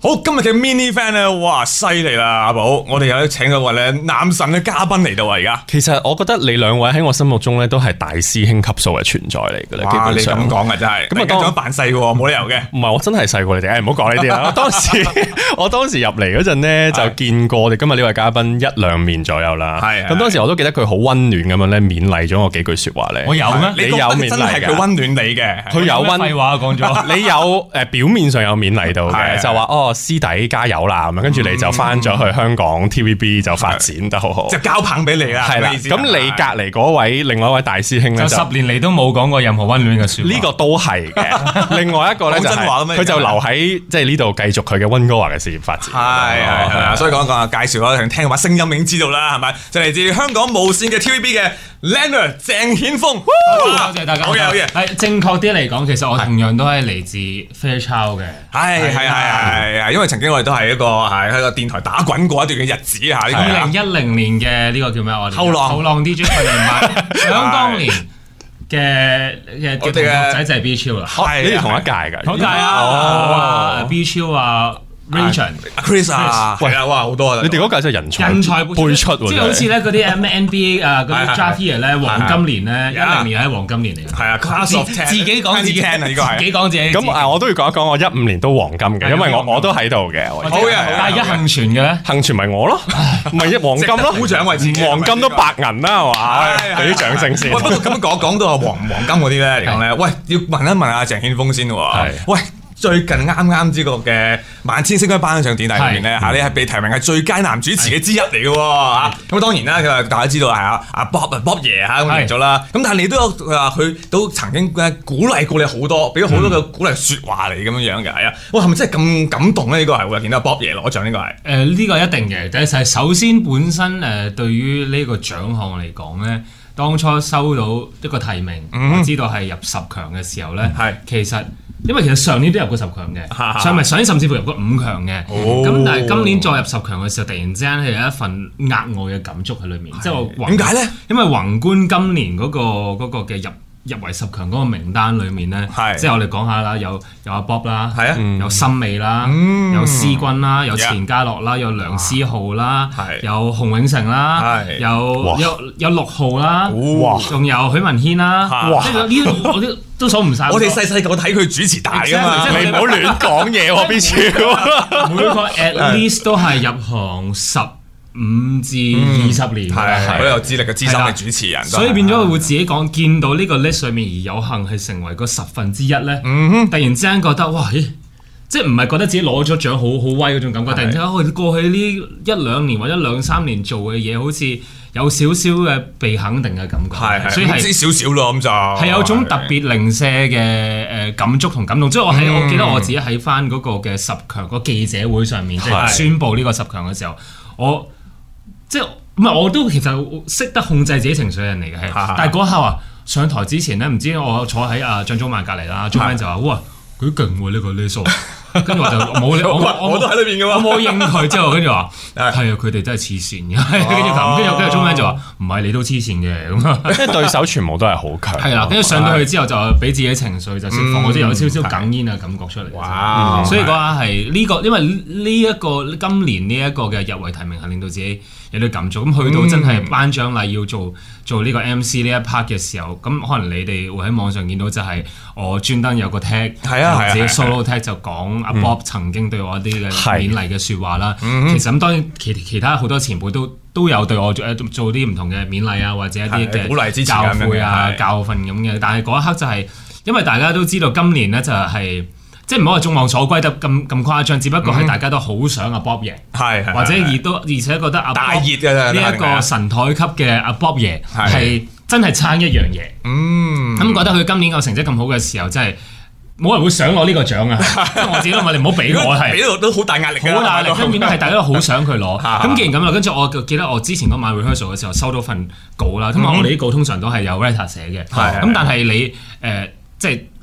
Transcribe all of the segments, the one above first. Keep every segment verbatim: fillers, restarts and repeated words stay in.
好，今日嘅 mini fan 咧，哇，犀利啦，阿寶，我哋有請咗位咧男神嘅嘉賓嚟到啊，而家。 其實我覺得你兩位喺我心目中咧都係大師兄級數嘅存在嚟嘅啦，基本上。 你咁講啊，真係。咁啊，當咗扮細喎，冇理由嘅。 唔係，我真係細過你哋，誒，唔好講呢啲啦。當時我當時入嚟嗰陣咧，就見過我哋今日呢位嘉賓一兩面左右啦。係。咁當時我都記得佢好溫暖咁樣咧，勉勵咗我幾句説話咧。 我有咩？ 你有勉勵㗎？真係佢溫暖你嘅。 佢有溫。 廢話講咗。 你有誒表面上有勉勵到嘅，就話哦。師弟加油啦咁樣，跟住你就翻咗去香港 T V B 就發展得好好， 就交棒俾你啦。 係啦，咁你隔離嗰位另外一位大師兄咧， 就十年嚟都冇講過任何溫暖嘅説話。 呢個都係嘅。另外一個咧就係佢就留喺即係呢度繼續佢嘅溫哥華嘅事業發展。 係係係，所以講一講啊，介紹啦，聽把聲音已經知道啦，係咪？就嚟自香港無線嘅 T V B 嘅 Leonard 鄭顯峰。 多謝大家。 好嘢好嘢。 係正確啲嚟講，其實我同樣都係嚟自 Fairchild 嘅。 係係係係，因為曾經我哋都係一個係喺個電台打滾過一段嘅日子嚇。 二零一零年嘅呢個叫咩？我哋後浪後浪 D J 訓練班，想當年嘅嘅嘅同學仔就係 B 超啦。 係你哋同一屆㗎？ 同一屆啊！哦 ，B 超啊。Richard、 Chris 啊，係啊，哇，好多啊！ 你哋嗰屆真係人才人才輩輩出喎， 即係好似咧嗰啲咩 N B A 啊嗰啲 draft year 咧黃金年咧，一零年係黃金年嚟嘅。 係啊 ，Class of Ten， 自己講自己啊，呢個係自己講自己。 咁啊，我都要講一講，我一五年都黃金嘅，因為我我都喺度嘅。好嘅， 但係而家幸存嘅咧， 幸存咪我咯，咪一黃金咯， 鼓掌為自己， 黃金都白銀啦，係嘛？俾啲掌聲先。 喂，不過咁講講到黃黃金嗰啲咧嚟講咧，喂，要問一問阿鄭顯峰先喎。喂。最近啱啱知個嘅萬千星輝頒獎典禮裏面咧嚇，你係被提名係最佳男主持嘅之一嚟嘅喎嚇。咁當然啦，佢話大家知道係啊阿 Bob 啊 Bob 爺嚇咁贏咗啦。咁但係你都有話佢都曾經鼓勵過你好多，俾咗好多嘅鼓勵説話嚟咁樣樣嘅係啊。哇，係咪真係咁感動咧？呢個係會見到 Bob 爺攞獎呢個係。 誒呢個一定嘅，但係首先本身誒對於呢個獎項嚟講咧，當初收到一個提名，我知道係入十強嘅時候咧，係其實。因為其實上年都入過十強嘅，上咪上年甚至乎入過五強嘅，咁但係今年再入十強嘅時候，突然之間係有一份額外嘅感觸喺裏面。即係我點解咧？ 因為宏觀今年嗰個嗰個嘅入入圍十強嗰個名單裏面咧，即係我哋講下啦，有有阿 Bob 啦，有森美啦，有思君啦，有錢嘉樂啦，有梁思浩啦，有洪永城啦，有有有陸浩啦，仲有許文軒啦，即係呢啲我啲。都數唔晒， 我哋細細個睇佢主持大㗎嘛， 你唔好亂講嘢喎，邊超？ 每個 at least 都係入行十五至二十年， 係好有資歷嘅資深嘅主持人， 所以變咗佢會自己講，見到呢個 list 上面而有幸係成為個十分之一咧，突然之間覺得哇，即係唔係覺得自己攞咗獎好好威嗰種感覺，突然之間我過去呢一兩年或者兩三年做嘅嘢好似。有少少嘅被肯定嘅感覺， 係係， 所以係知少少咯咁就係有種特別零舍嘅誒感觸同感動。即係我喺我記得我自己喺翻嗰個嘅十強個記者會上面，即係宣佈呢個十強嘅時候，我即係唔係我都其實識得控制自己情緒嘅人嚟嘅，係。但係嗰刻啊，上台之前咧，唔知我坐喺阿張祖曼隔離啦，張曼就話：哇，佢勁喎呢個呢數。跟住我就冇我我我都喺裏邊嘅喎， 我冇應佢之後，跟住話係啊，佢哋真係黐線嘅，跟住咁，跟住跟住中間就話唔係你都黐線嘅咁啊， 即係對手全部都係好強。 係啦，跟住上到去之後就俾自己情緒就釋放，我都有少少哽咽嘅感覺出嚟。 哇！ 所以嗰下係呢個，因為呢一個今年呢一個嘅入圍提名係令到自己有啲感觸。咁去到真係頒獎禮要做做呢個 M C 呢一 part 嘅時候，咁可能你哋會喺網上見到就係我專登有個 tag， 係啊， 自己 solo tag 就講。阿 Bob 曾經對我一啲嘅勉勵嘅説話啦，其實咁當然其其他好多前輩都都有對我做做啲唔同嘅勉勵啊，或者一啲嘅鼓勵支持教誨啊、教訓咁嘅。但係嗰一刻就係因為大家都知道今年咧就係即係唔好話眾望所歸得咁咁誇張，只不過係大家都好想阿 Bob 贏，係或者而都而且覺得阿 Bob 大熱嘅呢一個神台級嘅阿 Bob 爺係真係撐一樣嘢。嗯，咁覺得佢今年個成績咁好嘅時候，真係。冇人會想攞呢個獎啊！我自己都話你唔好俾我係， 俾到都好大壓力， 好大壓力。跟住係大家都好想佢攞。咁既然咁啦，跟住我記得我之前嗰晚 rehearsal 嘅時候收到份稿啦。咁我哋啲稿通常都係有 writer 寫嘅。咁但係你誒即係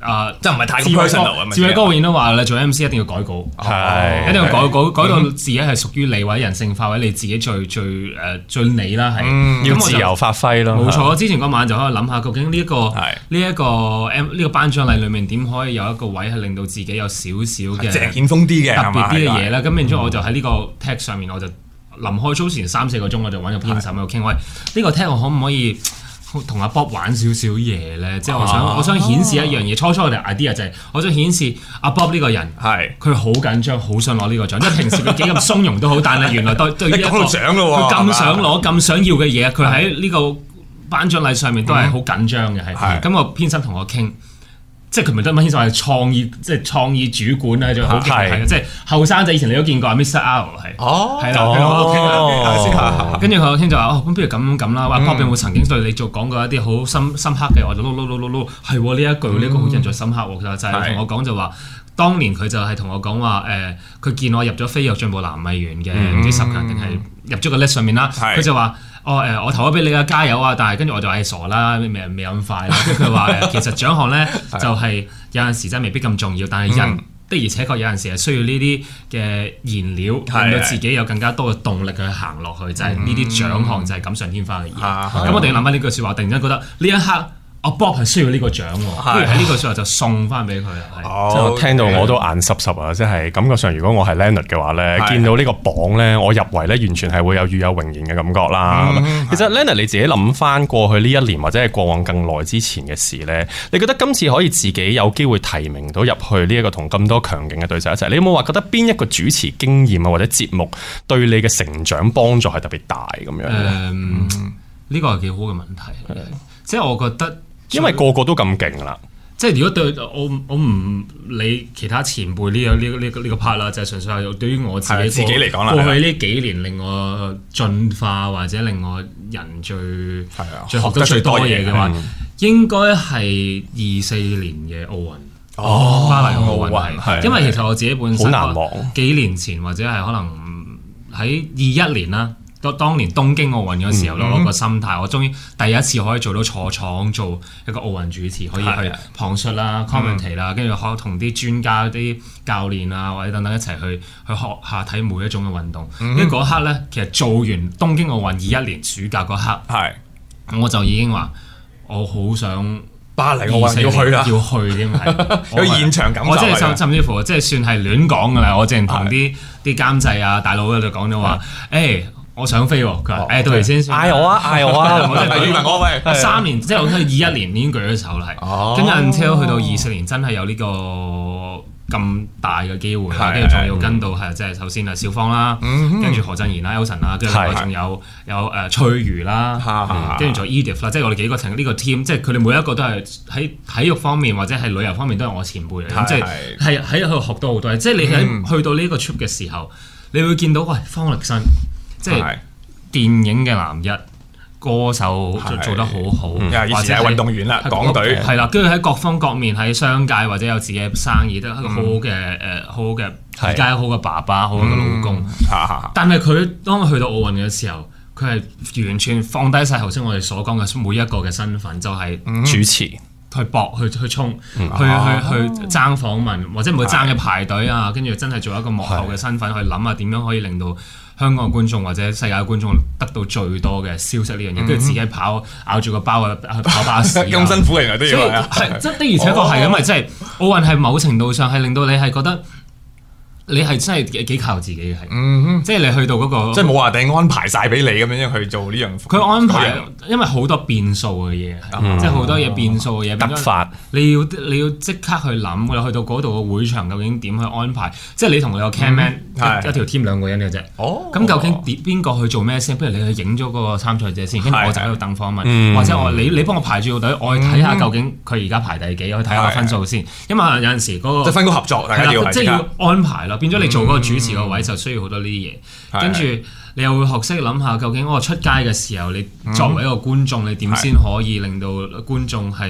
啊， 即係唔係太 personal 啊？ 志偉哥永遠都話咧，做 M C 一定要改稿， 係一定要改稿，改到自己係屬於你或者人性化，或者你自己最最誒最你啦，係要自由發揮咯。 冇錯，之前嗰晚就喺度諗下，究竟呢一個呢一個 M 呢個頒獎禮裏面點可以有一個位係令到自己有少少嘅鄭顯峰啲嘅特別啲嘅嘢咧？咁然之後我就喺呢個 tag 上面，我就臨開 show 前三四個鐘，我就揾個編審喺度傾，喂，呢個 tag 我可唔可以同阿 Bob 玩少少嘢咧？即係我想，我想顯示一樣嘢。初初我哋 idea 就係，我想顯示阿 Bob 呢個人係佢好緊張，好想攞呢個獎。即係平時佢幾咁鬆容都好，但係原來對對於一個佢咁想攞、咁想要嘅嘢，佢喺呢個頒獎禮上面都係好緊張嘅。係咁，個編審同我傾。即係佢唔係得乜牽手，係創意，即係創意主管咧，就好勁係。即係後生仔以前你都見過啊 Mister R 係，係啦，跟住佢傾就話哦，咁不如咁咁啦。話 Bob 有冇曾經對你做講過一啲好深深刻嘅？我就碌碌碌碌碌，係喎呢一句呢個好印象深刻喎。就係同我講就話，當年佢就係同我講話誒，佢見我入咗飛躍進步男藝員嘅唔知十強定係入咗個 list 上面啦，佢就話。哦誒，我投咗俾你啊，加油啊！但係跟住我就係傻啦，未未咁快啦。跟住佢話誒，其實獎項咧就係有陣時真係未必咁重要，但係人的而且確有陣時係需要呢啲嘅燃料，令到自己有更加多嘅動力去行落去，就係呢啲獎項就係錦上添花嘅嘢。咁我哋諗翻呢句説話，突然間覺得呢一刻。阿 Bob 係需要呢個獎喎，不如喺呢個時候就送翻俾佢啦。 即係我聽到我都眼濕濕啊！即係感覺上，如果我係 Leonard 嘅話咧，見到呢個榜咧，我入圍咧，完全係會有與有榮焉嘅感覺啦。其實 Leonard 你自己諗翻過去呢一年或者係過往更耐之前嘅事咧，你覺得今次可以自己有機會提名到入去呢一個同咁多強勁嘅對手一齊，你有冇話覺得邊一個主持經驗啊或者節目對你嘅成長幫助係特別大咁樣？誒， 呢個係幾好嘅問題，即係我覺得。 因為個個都咁勁啦， 即係如果對我我唔理其他前輩呢個呢呢呢個 part 啦，就係純粹係對於我自己自己嚟講啦。 過去呢幾年令我進化或者令我人最係啊最學得最多嘢嘅話，應該係二四年嘅奧運哦，巴黎奧運係，因為其實我自己本身好難忘幾年前或者係可能喺二一年啦。當年東京奧運嗰時候咯，我個心態，我終於第一次可以做到坐廠做一個奧運主持，可以去旁述啦、comment 啦，跟住可同啲專家、啲教練啊或者等等一齊去去學下睇每一種嘅運動。因為嗰刻咧，其實做完東京奧運二一年暑假嗰刻，係我就已經話我好想巴黎奧運要去啦， 要去添係有現場感受。 我即係甚甚至乎即係算係亂講㗎啦。我之前同啲啲監製啊大佬喺度講咗話，誒。我想飛喎，佢話誒到時先算， 嗌我啊嗌我啊， 我真係以為我喂三年，即係我喺二一年已經舉咗手啦，係，跟住 until 去到二四年真係有呢個咁大嘅機會，跟住仲要跟到係即係首先係小方啦，跟住何振賢啦、Elson 啦，跟住另外仲有有誒翠如啦，跟住仲有 Edith 啦，即係我哋幾個成呢個 team，即係佢哋每一個都係喺體育方面或者係旅遊方面都係我前輩嚟，咁即係係喺度學到好多嘢，即係你喺去到呢個 trip 嘅時候，你會見到喂方力申。即係電影嘅男一，歌手做得好好， 或者係運動員啦，港隊係啦，跟住喺各方各面喺商界或者有自己嘅生意，都係一個好好嘅誒，好好嘅而家好嘅爸爸，好好嘅老公。但係佢當佢去到奧運嘅時候，佢係完全放低晒頭先我哋所講嘅每一個嘅身份，就係主持。 去搏去去衝，去去去爭訪問，或者唔會爭嘅排隊啊，跟住真係做一個幕後嘅身份去諗下點樣可以令到香港嘅觀眾或者世界嘅觀眾得到最多嘅消息呢樣嘢，跟住自己跑咬住個包去跑巴士， 咁辛苦嚟嘅都要係， 係即的而且確係，因為即係奧運係某程度上係令到你係覺得。你係真係幾靠自己嘅，係，即係你去到嗰個， 即係冇話定安排晒俾你咁樣去做呢樣。 佢安排，因為好多變數嘅嘢，即係好多嘢變數嘅嘢。 突發， 你要你要即刻去諗，你去到嗰度個會場究竟點去安排？即係你同你個 cameraman 一條 team 兩個人嘅啫。哦，咁究竟邊個去做咩先？不如你去影咗嗰個參賽者先，跟住我就喺度等訪問，或者我你你幫我排住個隊，我去睇下究竟佢而家排第幾，我去睇下個分數先。因為有陣時嗰個即係分工合作，大家要即係要安排啦。變咗你做嗰個主持個位就需要好多呢啲嘢，跟住你又會學識諗下，究竟我出街嘅時候，你作為一個觀眾，你點先可以令到觀眾係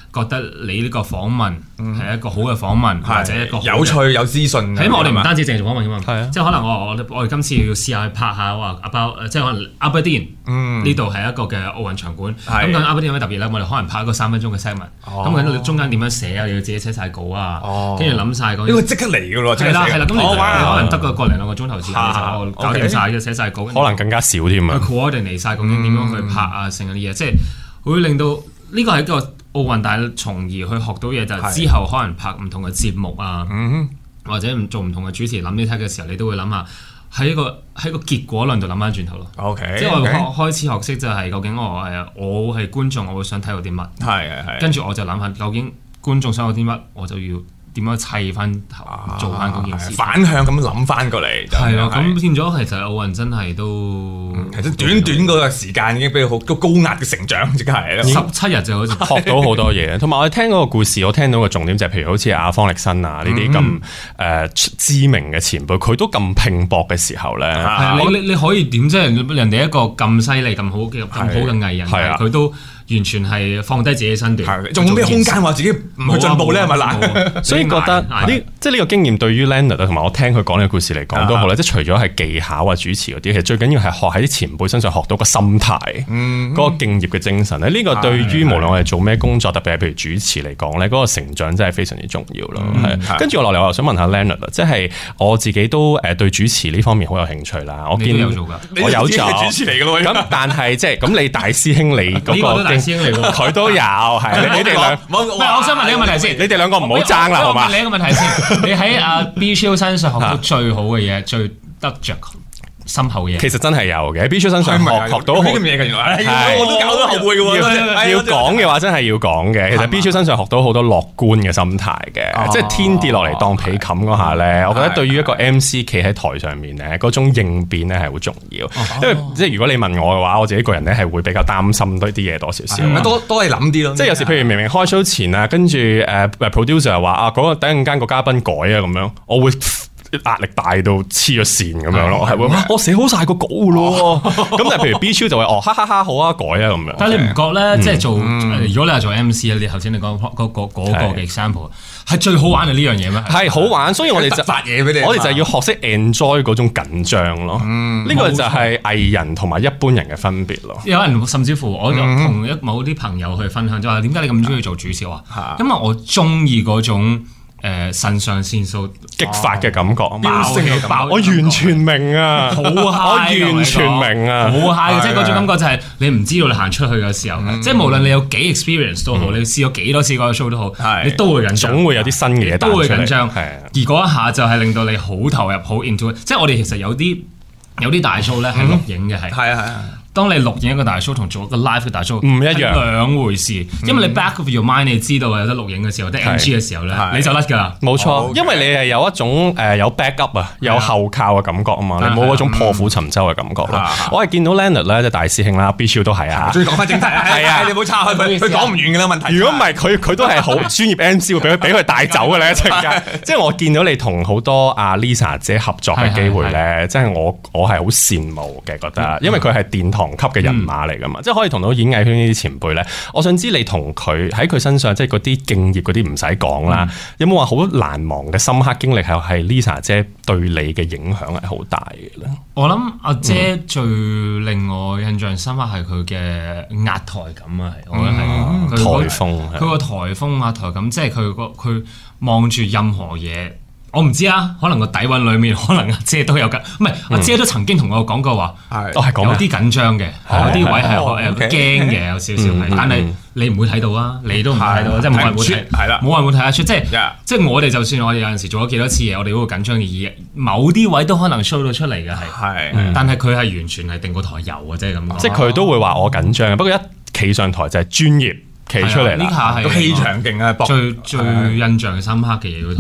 覺得你呢個訪問係一個好嘅訪問，或者一個有趣有資訊。 起碼我哋唔單止淨係做訪問㗎嘛， 係即係可能我我我哋今次要試下去拍下話 about 即係可能 Aberdeen 呢度係一個嘅奧運場館。咁究竟 Aberdeen有咩特別咧？我哋可能拍一個三分鐘嘅 segment。咁究竟你中間點樣寫啊？你要自己寫晒稿啊，跟住諗晒嗰啲。 呢個即刻嚟㗎咯， 係啦係啦。咁你可能得個個零兩個鐘頭時間就搞掂晒嘅，寫晒稿。 可能更加少添啊。 去 coordinate 晒究竟點樣去拍啊，成嗰啲嘢，即係會令到呢個係一個奧運，但係從而去學到嘢就係之後可能拍唔同嘅節目啊，或者做唔同嘅主持諗呢啲嘅時候，你都會諗下喺一個喺個結果論度諗翻轉頭咯。 OK， 即係我開始學識就係究竟我誒我係觀眾，我會想睇到啲乜， 係係， 跟住我就諗下究竟觀眾想有啲乜，我就要點樣砌翻做翻嗰件事， 反向咁諗翻過嚟。 係咯，咁變咗其實奧運真係都其實短短嗰個時間已經俾佢好高壓嘅成長，即係啦。 十七日就好似學到好多嘢，同埋我哋聽嗰個故事，我聽到個重點就係譬如好似阿方力申啊呢啲咁誒知名嘅前輩，佢都咁拼搏嘅時候咧， 你你你可以點啫？人哋一個咁犀利、咁好嘅、咁好嘅藝人，佢都完全係放低自己身段， 仲有咩空間話自己唔去進步咧？係咪嗱？ 所以覺得呢，即係呢個經驗對於 Leonard 同埋我聽佢講呢個故事嚟講都好咧。即係除咗係技巧啊、主持嗰啲，其實最緊要係學喺啲前輩身上學到個心態，嗰個敬業嘅精神咧。呢個對於無論我哋做咩工作，特別係譬如主持嚟講咧，嗰個成長真係非常之重要咯。係跟住我落嚟，我又想問下 Leonard，即係我自己都誒對主持呢方面好有興趣啦。我見有做㗎， 我有做主持嚟㗎咯。 咁但係即係咁，你大師兄你嗰個佢都有係你哋兩， 唔係我想問你一個問題先， 你哋兩個唔好爭啦，好嘛？ 我問你一個問題先，你喺阿 B Chill 身上學到最好嘅嘢，最得着深厚嘅嘢， 其實真係有嘅。B Chill 身上學學到好啲咁嘢嘅，原來我都搞到後悔嘅喎。 要講嘅話真係要講嘅。其實 B Chill 身上學到好多樂觀嘅心態嘅，即係天跌落嚟當被冚嗰下咧。我覺得對於一個 M C 企喺台上面咧，嗰種應變咧係好重要。因為即係如果你問我嘅話，我自己個人咧係會比較擔心多啲嘢多少少。 多多係諗啲咯。即係有時譬如明明開 show 前啊，跟住誒 producer 話啊嗰個等陣間個嘉賓改啊咁樣，我會壓力大到黐咗線咁樣咯，係會我寫好晒個稿咯，咁但係譬如 B Chill 就會哦哈哈哈好啊改啊咁樣。 但係你唔覺咧，即係做如果你係做 M C 咧，你頭先你講嗰個嗰個嘅 example 係最好玩嘅呢樣嘢咩？ 係好玩，所以我哋就發嘢俾你， 我哋就要學識 enjoy 嗰種緊張咯。呢個就係藝人同埋一般人嘅分別咯。 有人甚至乎我就同一某啲朋友去分享，就話點解你咁中意做主持啊？因為我中意嗰種。誒腎上腺素激發嘅感覺， 飆升嘅爆， 我完全明啊， 好 high， 我完全明啊， 好 high 嘅，即係嗰種感覺就係你唔知道你行出去嘅時候，即係無論你有幾 experience 都好，你試過幾多次嗰個 show 都好，你都會緊張， 總會有啲新嘅嘢， 都會緊張，而嗰一下就係令到你好投入，好 into，即係我哋其實有啲有啲大 show 咧係錄影嘅，係係啊係啊。 當你錄影一個大 show 同做一個 live 嘅大 show 唔一樣， 兩回事。因為你 back of your mind 你知道有得錄影嘅時候，得 M G 嘅時候咧，你就甩㗎啦。 冇錯，因為你係有一種誒有 backup 啊，有後靠嘅感覺啊嘛，你冇嗰種破釜沉舟嘅感覺啦。我係見到 Leonard 咧，即係大師兄啦 ，B Chill 都係啊。 終於講翻正題啊！係啊，你唔好岔開佢，佢講唔完㗎啦問題。 如果唔係佢，佢都係好專業 M C，會俾佢俾佢帶走嘅咧一陣間。即係我見到你同好多阿 Lisa 姐合作嘅機會咧，即係我我係好羨慕嘅，覺得，因為佢係殿堂級嘅人馬嚟噶嘛，即係可以同到演藝圈呢啲前輩咧。我想知你同佢喺佢身上，即係嗰啲敬業嗰啲唔使講啦。有冇話好難忘嘅深刻經歷係係 Lisa 姐對你嘅影響係好大嘅咧？ 我諗阿姐最令我印象深刻係佢嘅壓台感啊，係我覺得係台風， 佢個台風壓台感，即係佢個佢望住任何嘢。我唔知啊，可能個底蘊裏面可能阿姐都有緊，唔係阿姐都曾經同我講過話， 都係講有啲緊張嘅，有啲位係誒驚嘅，有少少係，但係你唔會睇到啊，你都唔會睇到，即係冇人會睇，係啦，冇人會睇得出，即係即係我哋就算我哋有陣時做咗幾多次嘢，我哋嗰個緊張嘅嘢，某啲位都可能 show 到出嚟嘅係，但係佢係完全係定個台油嘅啫咁， 即係佢都會話我緊張，不過一企上台就係專業企出嚟啦， 呢下係個氣場勁啊， 最最印象深刻嘅嘢要同佢學。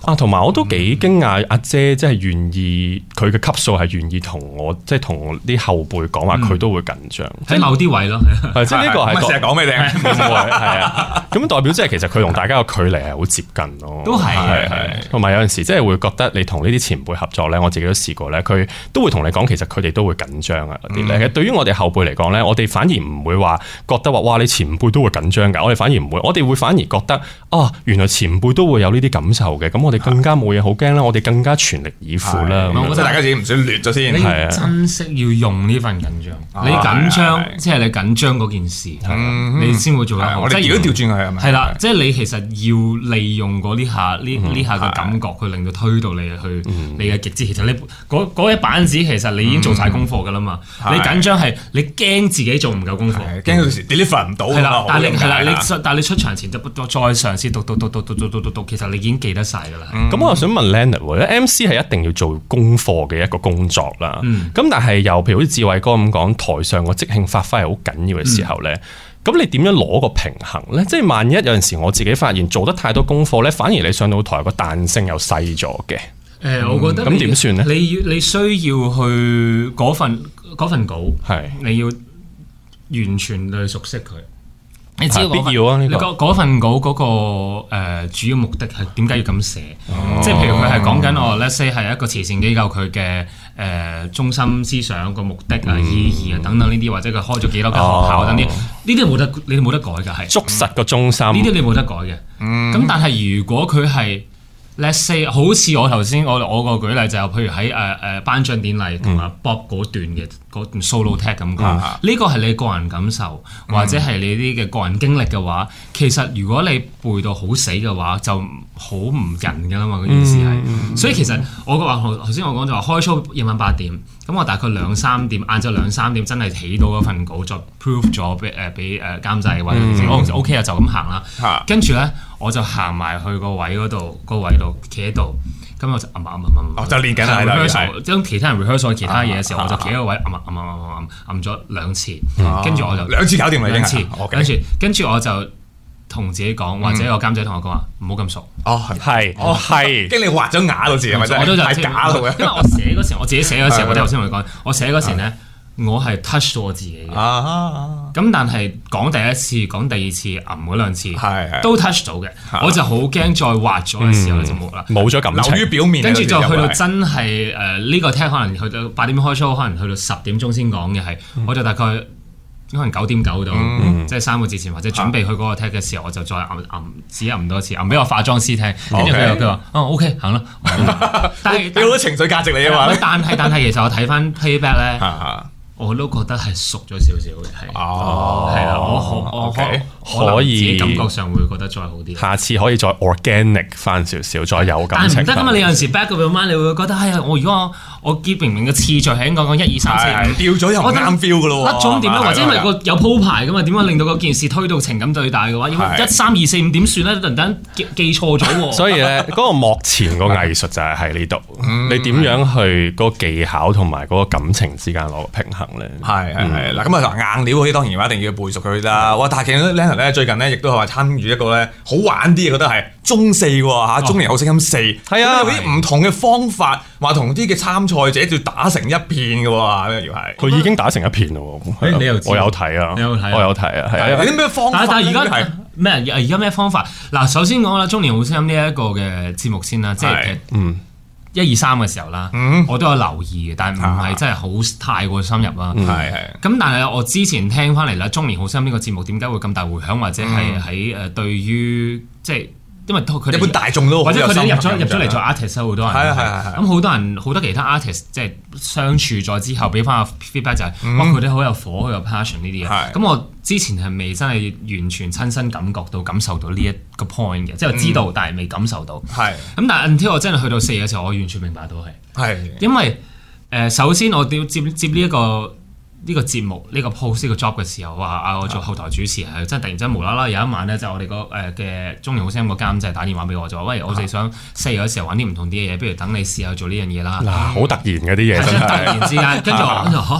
啊，同埋我都幾驚訝，阿姐即係願意佢嘅級數係願意同我即係同啲後輩講話，佢都會緊張喺某啲位咯。 即係呢個係成日講俾你聽， 係啊。咁代表即係其實佢同大家嘅距離係好接近咯。 都係係係。同埋有陣時即係會覺得你同呢啲前輩合作咧，我自己都試過咧，佢都會同你講，其實佢哋都會緊張啊嗰啲咧。其實對於我哋後輩嚟講咧，我哋反而唔會話覺得話哇你前輩都會緊張㗎，我哋反而唔會，我哋會反而覺得啊原來前輩都會有呢啲感受嘅，咁我哋更加冇嘢好驚啦，我哋更加全力以赴啦。 我覺得大家自己唔想劣咗先。 你要珍惜要用呢份緊張，你緊張即係你緊張嗰件事，你先會做得好。 我哋如果調轉佢係咪？ 係啦，即係你其實要利用嗰啲下呢呢下嘅感覺，去令到推到你去你嘅極致。其實你嗰嗰一板子其實你已經做晒功課㗎啦嘛。你緊張係你驚自己做唔夠功課， 驚到時 deliver 唔到。 係啦，但係係啦，你但係你出場前就再嘗試讀讀讀讀讀讀讀讀讀，其實你已經記得晒㗎啦。 咁我又想問 Leonard，M C 係一定要做功課嘅一個工作啦。咁但係又譬如好似志偉哥咁講，台上個即興發揮係好緊要嘅時候咧，咁你點樣攞個平衡咧？即係萬一有陣時我自己發現做得太多功課咧，反而你上到台個彈性又細咗嘅。 誒，我覺得咁點算咧？ 你要你需要去嗰份嗰份稿，係你要完全去熟悉佢。你知必要啊！呢個嗰份稿嗰個誒主要目的係點解要咁寫？即係譬如佢係講緊我 let's say 係一個慈善機構佢嘅誒中心思想個目的啊、意義啊等等呢啲，或者佢開咗幾多間學校等啲，呢啲冇得你冇得改㗎，係捉實個中心。呢啲你冇得改嘅。咁但係如果佢係Let's say 好似我頭先我我個舉例就係譬如喺誒誒頒獎典禮同阿 Bob 嗰段嘅嗰段 solo tag 咁講，呢個係你個人感受或者係你啲嘅個人經歷嘅話，其實如果你背到好死嘅話，就好唔人㗎啦嘛，嗰件事係。所以其實我個話頭先我講就話開 show 夜晚八點，咁我大概兩三點晏晝兩三點真係起到嗰份稿，再 proof 咗俾誒俾誒監製或者我 OK 啊就咁行啦，跟住咧。我就行埋去個位嗰度，個位度企喺度，咁我就揞揞揞揞， 就練緊係啦。 將其他人 rehearsal 其他嘢嘅時候，我就企喺個位揞揞揞揞揞揞咗兩次，跟住我就兩次搞掂啦， 兩次，跟住跟住我就同自己講，或者個監製同我講話唔好咁熟。 哦，係，哦係，驚你畫咗啞到字係咪真係太假啦？ 因為我寫嗰時，我自己寫嗰時，我頭先同你講，我寫嗰時咧。我係 touch 到我自己嘅，咁但係講第一次、講第二次、揞嗰兩次，都 touch 到嘅，我就好驚再畫咗嘅時候就冇啦， 冇咗感情， 流於表面。 跟住就去到真係誒呢個 tag 可能去到八點開 show，可能去到十點鐘先講嘅係，我就大概可能九點九到，即係三個字前或者準備去嗰個 tag 嘅時候，我就再揞揞只揞多次，揞俾我化妝師聽，跟住佢又佢話哦 OK 行啦， 但係俾好多情緒價值你啊嘛。 但係但係其實我睇翻 playback 咧。我都覺得係熟咗少少嘅，係，係啦，我可我可可以感覺上會覺得再好啲。 下次可以再 organic 翻少少，再有感情。 但係唔得噶嘛，你有陣時 back up your mind，你會覺得，哎呀，我如果我我結明明嘅次序係應該講一二三四， 掉咗又唔啱 feel 噶咯喎。 甩咗點咧？或者因為個有鋪排噶嘛？點樣令到嗰件事推到情感最大嘅話，要一三二四五點算咧？突然間記記錯咗喎。 所以咧，嗰個幕前個藝術就係喺呢度，你點樣去嗰個技巧同埋嗰個感情之間攞個平衡咧？ 係係係嗱，咁啊硬料嗰啲當然話一定要背熟佢啦。哇！但係其實 Leonard 咧最近咧亦都係話參與一個咧好玩啲嘅，覺得係中四喎嚇，中年好聲音四，係啊，有啲唔同嘅方法，話同啲嘅參賽者要打成一片嘅喎，呢要係佢已經打成一片咯喎。你又我有睇啊，我有睇啊，係啊。 有啲咩方法？ 但係而家係咩？而家咩方法？嗱，首先講啦，中年好聲音呢一個嘅節目先啦，即係嗯。一二三嘅時候啦，嗯、我都有留意嘅，但係唔係真係好太過深入啦。係係、嗯。咁但係我之前聽翻嚟啦，中年好聲音呢個節目點解會咁大迴響，或者係喺誒對於即係。因為佢哋一般大眾都或者佢哋入咗入咗嚟做 artist 好多人，係係係。咁好多人好多其他 artist 即係相處咗之後，俾翻個 feedback 就係哇佢哋好有火，好有 passion 呢啲嘢。咁我之前係未真係完全親身感覺到、感受到呢一個 point 嘅，即係知道但係未感受到。係。咁但係 until 我真係去到四嘅時候，我完全明白到係。係。因為誒首先我要接接呢一個。呢個節目呢、呢個 post 呢個 job 嘅時候，話啊我做後台主持係真係突然之間無啦啦有一晚咧，就我哋個誒嘅中年好聲音個監製打電話俾我，就話喂，我哋想四嘅時候玩啲唔同啲嘅嘢，不如等你試下做呢樣嘢啦。嗱， 好突然嘅啲嘢真係突然之間，跟住我就嚇。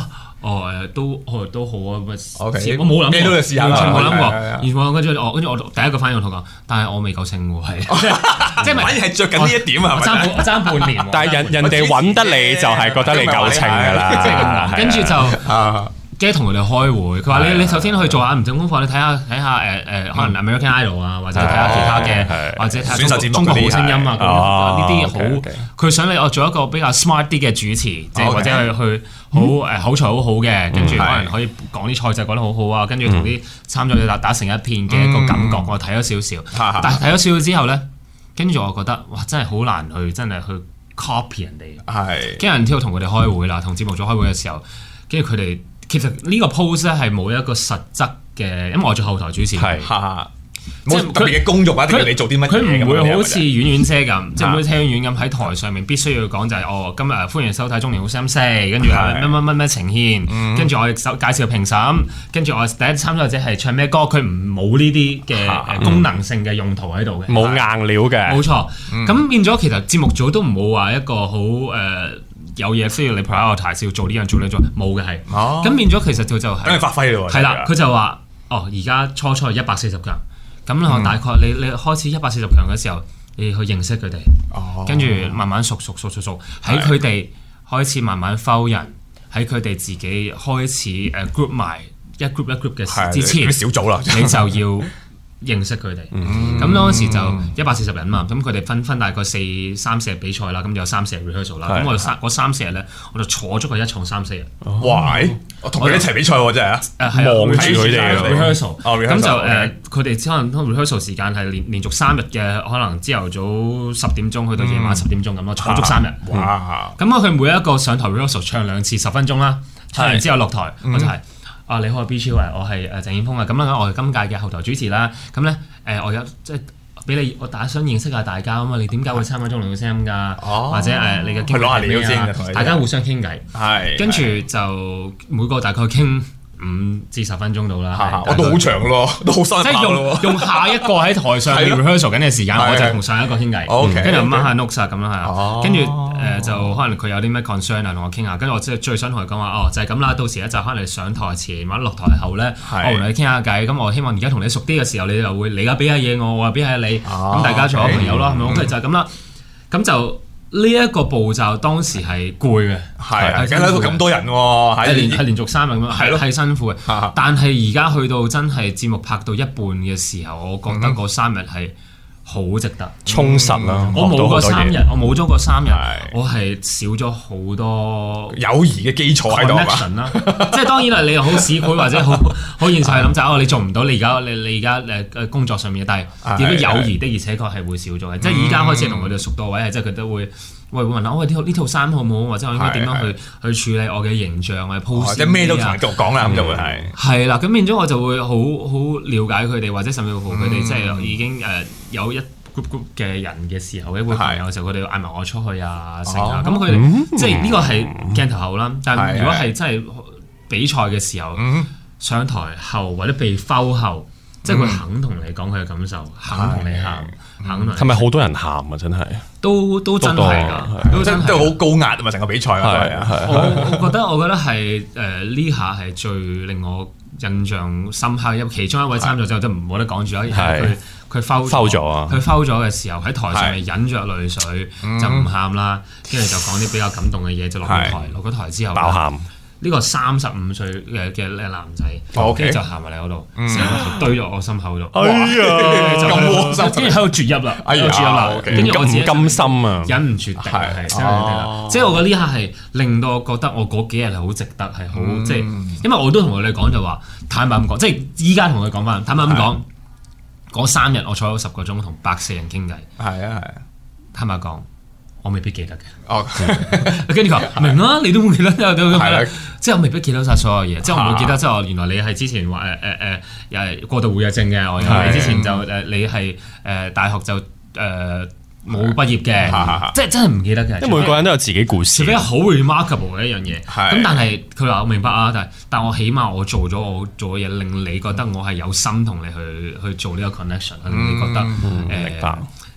哦誒都哦都好啊，我冇冇諗咩都要試下， 完全冇諗過，完全冇諗。跟住我跟住我第一個反應我同佢講，但係我未夠稱喎，係即係反而係着緊呢一點啊， 爭半爭半年。 但係人人哋揾得你就係覺得你夠稱㗎啦， 即係咁講。跟住就。跟住同佢哋開會，佢話你你首先去做下唔正功課，你睇下睇下誒誒，可能 American Idol 啊，或者睇下其他嘅，或者睇下中國好聲音啊，呢啲好，佢想你我做一個比較 smart 啲嘅主持，即係或者去去好誒口才好好嘅，跟住可能可以講啲賽制講得好好啊，跟住同啲參賽者打打成一片嘅一個感覺，我睇咗少少，但係睇咗少少之後咧，跟住我覺得哇，真係好難去真係去 copy 人哋，係，跟住然之後同佢哋開會啦，同節目組開會嘅時候，跟住佢哋。其實呢個 post 咧係冇一個實質嘅，因為我做後台主持，係冇特別嘅功用啊！定係你做啲乜嘢？ 佢唔會好似遠遠姐咁，即係好似聽遠咁喺台上面必須要講就係哦，今日歡迎收睇中年好聲四，跟住乜乜乜乜呈現，跟住我哋介紹評審，跟住我第一參賽者係唱咩歌，佢唔冇呢啲嘅功能性嘅用途喺度嘅， 冇硬料嘅， 冇錯。咁變咗其實節目組都唔冇話一個好誒。有嘢需要你 prioritize 要做呢樣做呢樣做，冇嘅係，咁變咗其實就就係等你發揮咯喎。 係啦，佢就話：哦，而家初初係一百四十強，咁我大概你你開始一百四十強嘅時候，你去認識佢哋，跟住慢慢熟熟熟熟熟，喺佢哋開始慢慢 follow 人，喺佢哋自己開始誒 group 埋一 group 一 group 嘅之前， 小組啦， 你就要。認識佢哋，咁當時就一百四十人嘛，咁佢哋分分大概四三四日比賽啦，咁有三四日 rehearsal 啦，咁我三嗰三四日咧，我就坐咗佢一重三四日。 哇！我同佢哋一齊比賽喎，真係啊！ 望住佢哋 rehearsal，咁就誒，佢哋可能 rehearsal 時間係連連續三日嘅，可能朝頭早十點鐘去到夜晚十點鐘咁咯，坐足三日。哇！咁我佢每一個上台 rehearsal 唱兩次十分鐘啦，唱完之後落台，我就係。啊！你好，B超啊，我係誒鄭燕峰啊，咁樣我係今屆嘅後台主持啦。咁咧誒，我有即係俾你，我大家想認識下大家啊嘛。你點解會參加中年好聲音㗎？或者誒你嘅經歷係咩啊？大家互相傾偈，係跟住就每個大概傾五至十分鐘到啦。 我都好長咯，都好深。 即係用用下一個喺台上 rehearsal 緊嘅時間，我就同上一個傾偈，跟住掹下 notes 啊咁樣係。跟住誒就可能佢有啲咩 concern 啊，同我傾下。跟住我即係最想同佢講話，哦就係咁啦。到時咧就可能你上台前或者落台後咧，我同你傾下偈。咁我希望而家同你熟啲嘅時候，你就會你而家俾下嘢我，我又俾下你，咁大家做咗朋友咯，係咪？咁就係咁啦。咁就呢一個步驟當時係攰嘅， 係係喺度咁多人喎， 係連係連續三日咁樣，係咯係辛苦嘅。但係而家去到真係節目拍到一半嘅時候，我覺得嗰三日係好值得， 充實啦。 我冇過三日，我冇咗個三日，我係少咗好多友誼嘅基礎喺度啦。即係當然啦，你又好市儈或者好好現實係諗就哦，你做唔到你而家你你而家誒誒工作上面，但係點解友誼的而且確係會少咗嘅。即係而家開始同佢哋熟到位係，即係佢都會。喂，會問下我呢套呢套衫好唔好，或者我應該點樣去去處理我嘅形象啊 pose 即係咩都同人講啦，咁就會係係啦。咁變咗我就會好好了解佢哋，或者甚至乎佢哋即係已經誒有一 group group 嘅人嘅時候，一會朋友嘅時候，佢哋嗌埋我出去啊，成啊。咁佢哋即係呢個係鏡頭後啦。但係如果係真係比賽嘅時候，上台後或者被 foul 後。即係佢肯同你講佢嘅感受，肯同你喊，肯。係咪好多人喊啊？真係都都真係㗎， 都真都好高壓啊嘛！成個比賽係啊， 我我覺得我覺得係誒呢下係最令我印象深刻，因為其中一位參賽者就唔冇得講住啦，佢佢 foul 咗啊！佢 foul 咗嘅時候喺台上面忍著淚水就唔喊啦，跟住就講啲比較感動嘅嘢，就落咗台，落咗台之後爆喊。 呢個三十五歲嘅嘅男仔，跟住就行埋嚟嗰度，成個頭堆咗我心口度， 哎呀，咁窩心， 跟住喺度啜泣啦，喺度啜泣啦，跟住我自己唔甘心啊， 忍唔住定係真係，即係我覺得呢下係令到我覺得我嗰幾日係好值得，係好即係，因為我都同佢哋講就話，坦白咁講，即係依家同佢講翻，坦白咁講，嗰三日我坐咗十個鐘同百四人傾偈， 係啊係啊， 坦白講。我未必記得嘅， 哦， 跟住佢話明啦，你都會記得，即係我未必記得晒所有嘢，即係我冇記得，即係我原來你係之前話誒誒誒又係過度活躍症嘅，我你之前就誒你係誒大學就誒冇畢業嘅，即係真係唔記得嘅。 因為每個人都有自己故事， 除非好 remarkable 嘅一樣嘢，咁但係佢話我明白啊，但係但我起碼我做咗我做嘅嘢，令你覺得我係有心同你去去做呢個 connection，令你覺得誒。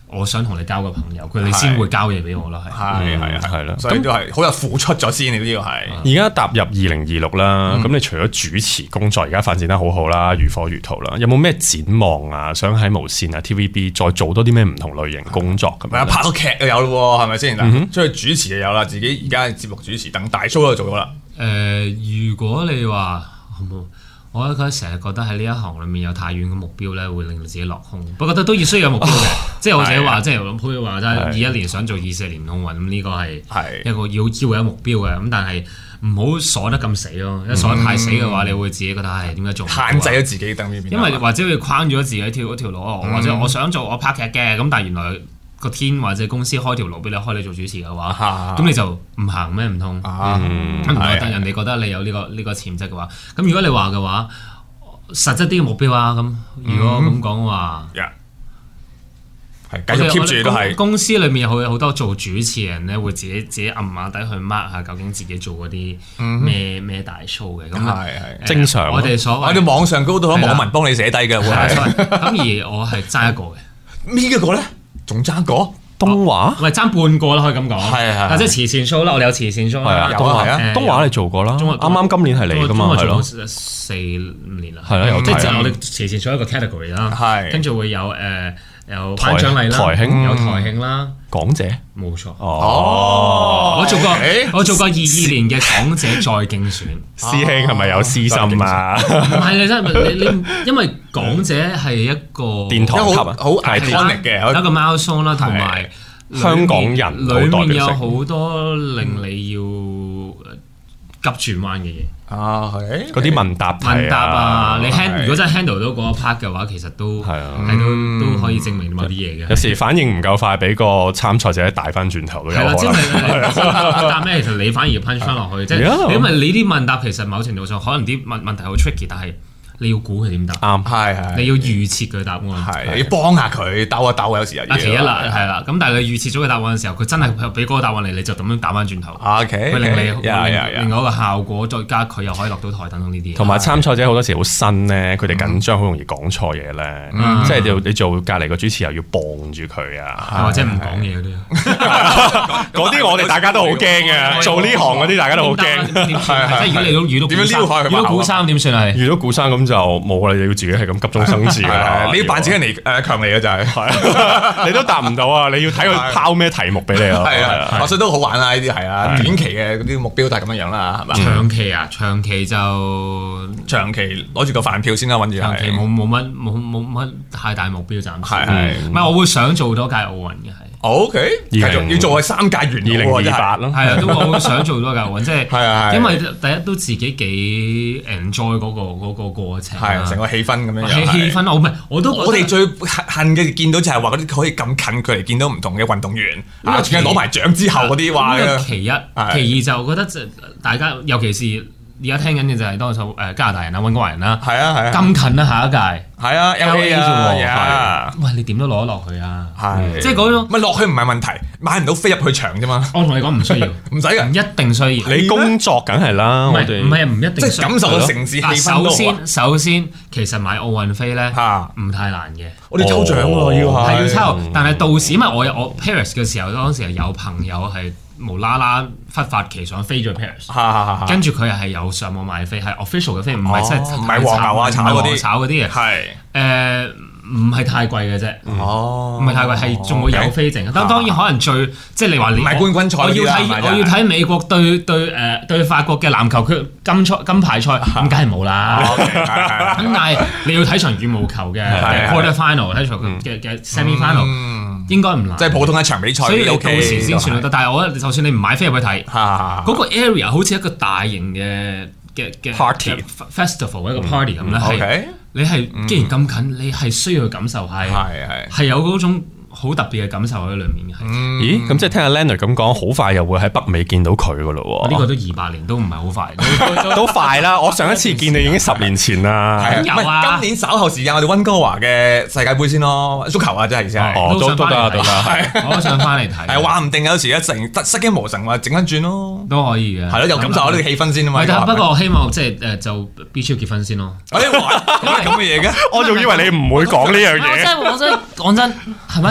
我想同你交個朋友，佢哋先會交嘢俾我咯，係係係係咯， 所以都係好有付出咗先，呢個係。 而家踏入二零二六啦，咁你除咗主持工作而家發展得好好啦，如火如荼啦，有冇咩展望啊？想喺無線啊 T V B 再做多啲咩唔同類型工作咁樣？ 拍個劇又有咯，係咪先？嗱，出去主持又有啦，自己而家節目主持等大 show 都做咗啦。 誒，如果你話好冇？我覺得成日覺得喺呢一行裏面有太遠嘅目標咧，會令到自己落空。不過覺得都要需要有目標嘅，即係我自己話，即係好似話齋，二一年想做二四年空運，咁呢個係一個要要有目標嘅。咁但係唔好鎖得咁死咯，一鎖得太死嘅話，你會自己覺得係點解做唔到？ 限制咗自己等呢邊。 因為或者會框咗自己條嗰條路，或者我想做我拍劇嘅，咁但係原來個天或者公司開條路俾你開你做主持嘅話，咁你就唔行咩唔通？咁唔覺得人哋覺得你有呢個呢個潛質嘅話，咁如果你話嘅話，實質啲嘅目標啊，咁如果咁講嘅話， 係繼續 keep 住都係公司裏面有好多做主持人咧，會自己自己暗下底去 mark 下究竟自己做嗰啲咩咩大 show 嘅，咁係係正常。 我哋所謂我哋網上高度網民幫你寫低嘅，會係咁而我係爭一個嘅， 咩一個咧？仲爭個東華？ 唔係爭半個啦，可以咁講。 係係， 即係慈善 show 啦，我哋有慈善 show 啦。 東華啊，東華你做過啦，啱啱今年係你㗎嘛，係咯？ 四五年啦， 係咯， 即係我哋慈善 show一個 category 啦， 係跟住會有誒有頒獎禮啦， 台慶有台慶啦， 港姐冇錯。 哦， 我做過我做過二二年嘅港姐再競選。 師兄係咪有私心啊？ 唔係你真係你你，因為港姐係一個殿堂級啊， 好 iconic 嘅一個 milestone啦，同埋香港人裏面有好多令你要急轉彎嘅嘢。 啊，係嗰啲問答問答啊，你 handle 如果真係 handle 到嗰一 part 嘅話，其實都係啊，係都都可以證明某啲嘢嘅。 有時反應唔夠快，俾個參賽者帶翻轉頭都有可能。 係啦，即係答咩？其實你反而要 punch 翻落去，即係因為你啲問答其實某程度上可能啲問問題好 tricky，但係你要估佢點答。 啱， 係係。 你要預設佢答案， 係你要幫下佢兜一兜，有時有嘢。 其一啦，係啦。咁但係你預設咗個答案嘅時候，佢真係俾嗰個答案嚟，你就咁樣打翻轉頭。 OK， 佢令你另外一個效果，再加佢又可以落到台等等呢啲。 同埋參賽者好多時好新咧，佢哋緊張，好容易講錯嘢咧。即係你你做隔離個主持又要傍住佢啊， 或者唔講嘢嗰啲。 嗰啲我哋大家都好驚嘅，做呢行嗰啲大家都好驚。 點算？即係如果你都遇到點樣撩開佢？ 遇到古生點算啊？ 遇到古生咁就冇啦，你要自己係咁急中生智㗎。 你要扮自己嚟誒強嚟嘅就係， 你都答唔到啊！你要睇佢拋咩題目俾你啊。 係啊，所以都好玩啊！呢啲係啊，短期嘅嗰啲目標都係咁樣樣啦，係嘛？ 長期啊，長期就長期攞住個飯票先啦，揾住。 長期冇冇乜冇冇乜太大目標暫時。 係係， 唔係我會想做多屆奧運嘅係。 O K，繼續要做係三屆完二零二八咯。 係啊，都我會想做多屆奧運，即係係啊， 因為第一都自己幾 enjoy 嗰個嗰個過程， 係成個氣氛咁樣。 氣氣氛我唔係我都我哋最恨嘅見到就係話嗰啲可以咁近距離見到唔同嘅運動員，啊，仲係攞埋獎之後嗰啲話嘅。 其一，其二就覺得就大家尤其是。而家聽緊嘅就係多數誒加拿大人啦、溫哥華人啦， 係啊係啊， 咁近啦下一屆， 係啊 L A 啊，喂你點都攞得落去啊？ 係， 即係嗰種咪落去唔係問題，買唔到飛入去場啫嘛。 我同你講唔需要， 唔使嘅， 唔一定需要。 你工作梗係啦， 唔係唔係唔一定， 即係感受到城市氣氛首先首先，其實買奧運飛咧唔太難嘅。 我哋抽獎喎要係， 係要抽，但係到時因為我我 Paris 嘅時候，當時係有朋友係。無啦啦忽發奇想飛咗 Paris，跟住佢又係有上網買飛，係 official 嘅飛，唔係真係唔係黃牛啊炒嗰啲炒嗰啲嘅， 係誒唔係太貴嘅啫， 哦， 唔係太貴，係仲會有飛剩。當當然可能最即係你話你唔係冠軍賽， 我要睇我要睇美國對對誒對法國嘅籃球決金賽金牌賽，咁梗係冇啦。咁但係你要睇場羽毛球嘅 quarter final，睇場嘅嘅 semi final。應該唔難， 即係普通一場比賽， 所以你到時先算得。但係我覺得，就算你唔買飛入去睇，嗰個 area 好似一個大型嘅嘅嘅 party festival 一個 party 咁咧，係你係既然咁近，你係需要去感受下，係係係有嗰種好特別嘅感受喺裏面嘅。 咦？咁即係聽阿 Leonard 咁講，好快又會喺北美見到佢噶咯喎。 呢個都二百年都唔係好快， 都快啦！我上一次見你已經十年前啦。 有啊， 今年稍後時間我哋溫哥華嘅世界盃先咯，足球啊，真係意思係。 哦，都都得都得， 我都想翻嚟睇。 係話唔定有時一成失驚無神話整翻轉咯， 都可以嘅。 係咯，又感受下呢個氣氛先啊嘛。 不過我希望即係誒就 B 超結婚先咯。 誒，咁嘅嘢嘅， 我仲以為你唔會講呢樣嘢。 我真係我真係講真係咪？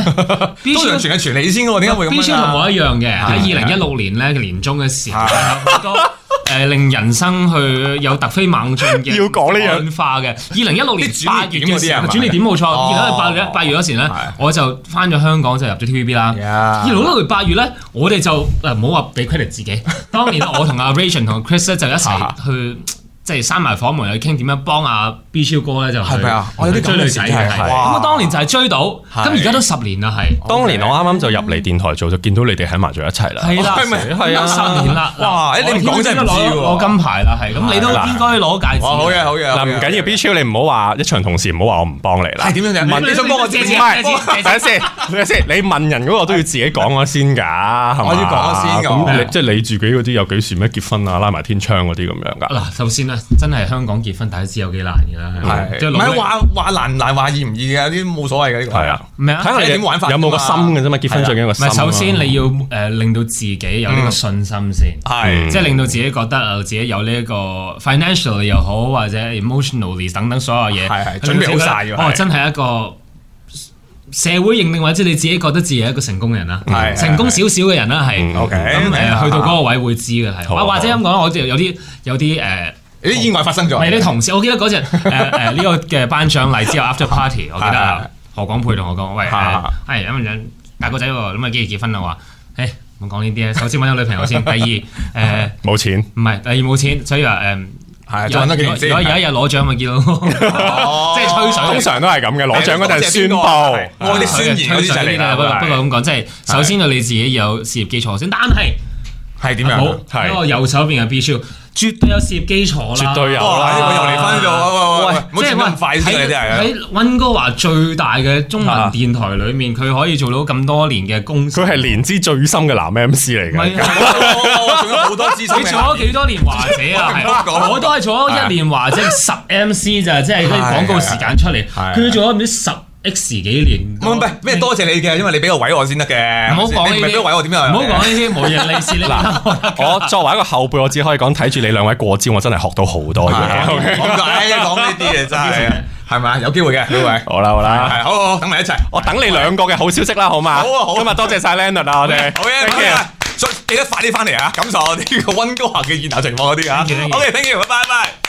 B 通常傳係傳你先喎，點解會咁樣 B 超同我一樣嘅，喺二零一六年咧嘅年中嘅時候，好多誒令人生去有突飛猛進嘅要講呢樣變化嘅。二零一六年八月嘅時候， 轉捩點轉捩點冇錯。二零一六八月八月嗰時咧，我就翻咗香港就入咗 T V B 啦。二零一六年八月咧，我哋就誒唔好話俾 credit 自己，當年我同阿 Rachel 同 Chris 咧就一齊去。即係閂埋房門去傾點樣幫阿 B 超哥咧就係咪啊？我有啲追女仔嘅，咁啊當年就係追到，咁而家都十年啦係。 當年我啱啱就入嚟電台做，就見到你哋喺埋咗一齊啦。 係啦， 係啊， 十年啦。 哇！你唔講真係唔知喎。 攞金牌啦，係咁你都應該攞戒指。 好嘅好嘅。 嗱唔緊要 B 超，你唔好話一場同事，唔好話我唔幫你啦。 係點樣啫？問你想幫我借錢？ 等下先，等下先，你問人嗰個都要自己講咗先㗎，係嘛？ 我要講咗先㗎。 咁你即係你自己嗰啲有幾時咩結婚啊，拉埋天窗嗰啲咁樣㗎？ 嗱，首先咧，真係香港結婚大家知有幾難嘅啦， 係唔係話話難唔難話易唔易嘅？啲冇所謂嘅呢個。 係啊， 咩啊？ 睇下你點玩法，有冇個心嘅啫嘛？結婚最緊要個心。 首先你要誒令到自己有呢個信心先， 係即係令到自己覺得誒自己有呢一個 financially 又好或者 emotionally 等等所有嘢， 係係準備好晒哦，真係一個社會認定或者你自己覺得自己係一個成功人啦，成功少少嘅人啦係。 OK， 咁誒去到嗰個位會知嘅係，或者咁講，我有啲有啲誒。 有啲意外發生咗， 係啲同事，我記得嗰隻誒誒呢個嘅頒獎禮之後 after party， 我記得何廣沛同我講，喂誒，係咁樣大個仔喎，咁啊幾時結婚啊？話誒唔好講呢啲啊，首先揾咗女朋友先，第二誒冇錢， 唔係第二冇錢，所以話誒係再揾多幾年先。 如果有一日攞獎咪見到，即係吹水。 通常都係咁嘅，攞獎嗰陣宣佈， 我啲宣言嗰啲就嚟啦。 不過不過咁講，即係首先你自己有事業基礎先，但係係點樣？ 好喺我右手邊嘅 B 超。絕對有事業基礎啦， 絕對有啦。 我又嚟翻咗，喂， 即係咁快先你啲係喺溫哥華最大嘅中文電台裏面，佢可以做到咁多年嘅公司。 佢係年資最深嘅男 M C 嚟㗎。 仲有好多資深。 你做咗幾多年華姐啊？我都係做咗一年華姐十 M C 咋，即係啲廣告時間出嚟。佢做咗唔知十X 幾年。 唔係咩？多謝你嘅，因為你俾個位我先得嘅。 唔好講呢啲， 唔係俾個位我點樣？ 唔好講呢啲無人利是。 嗱，我作為一個後輩，我只可以講睇住你兩位過招，我真係學到好多嘢。 講講呢啲嘢真係係咪？有機會嘅，各位。 好啦好啦， 好好等埋一齊。 我等你兩個嘅好消息啦，好嘛？ 好啊好。 今日多謝晒 Leonard 啊，我哋。 好嘅，多謝。記得快啲翻嚟啊！感受我哋呢個溫哥華嘅現場情況嗰啲啊。OK，thank you，拜拜。